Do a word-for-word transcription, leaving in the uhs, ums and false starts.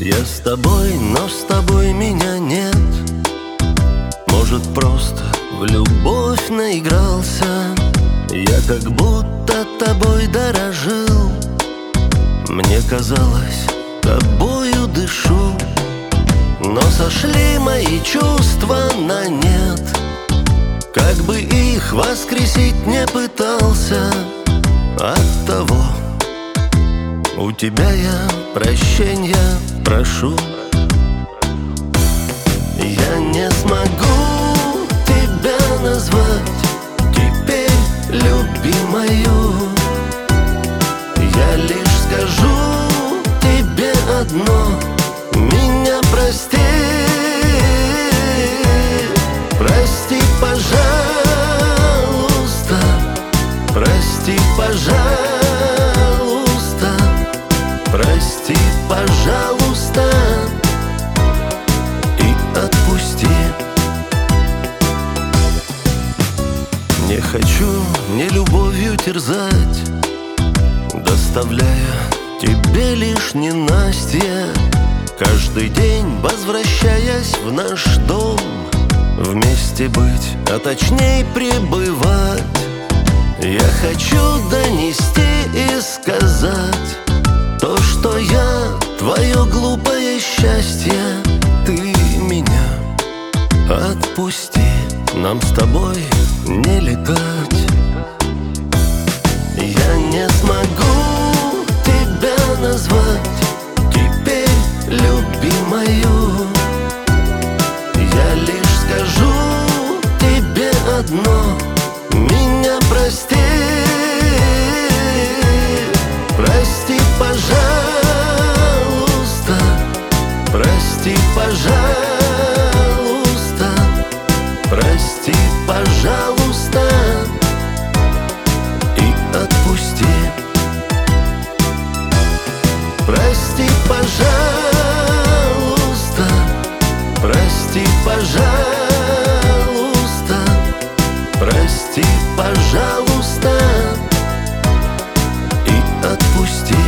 Я с тобой, но с тобой меня нет. Может, просто в любовь наигрался. Я как будто тобой дорожил. Мне казалось, тобою дышу. Но сошли мои чувства на нет. Как бы их воскресить не пытался, оттого у тебя я прощенья прошу. Я не смогу тебя назвать теперь любимою. Я лишь скажу тебе одно: меня прости. Прости, пожалуйста, прости, пожалуйста, прости, пожалуйста, и отпусти. Не хочу ни любовью терзать, доставляя тебе лишь ненастье. Каждый день, возвращаясь в наш дом, вместе быть, а точнее пребывать. Я хочу донести и сказать то, что я твое глупое счастье. Ты меня отпусти, нам с тобой не летать. Я не смогу тебя назвать теперь любимою. Я лишь скажу тебе одно: меня прости. Прости, пожалуйста, прости, пожалуйста, прости, пожалуйста, и отпусти. Прости, пожалуйста, прости, пожалуйста, прости, пожалуйста, прости, пожалуйста, прости, пожалуйста, и отпусти. Прости, пожалуйста, прости, пожалуйста, прости, пожалуйста, и отпусти. Прости, пожалуйста, прости, пожалуйста, прости, пожалуйста, и отпусти.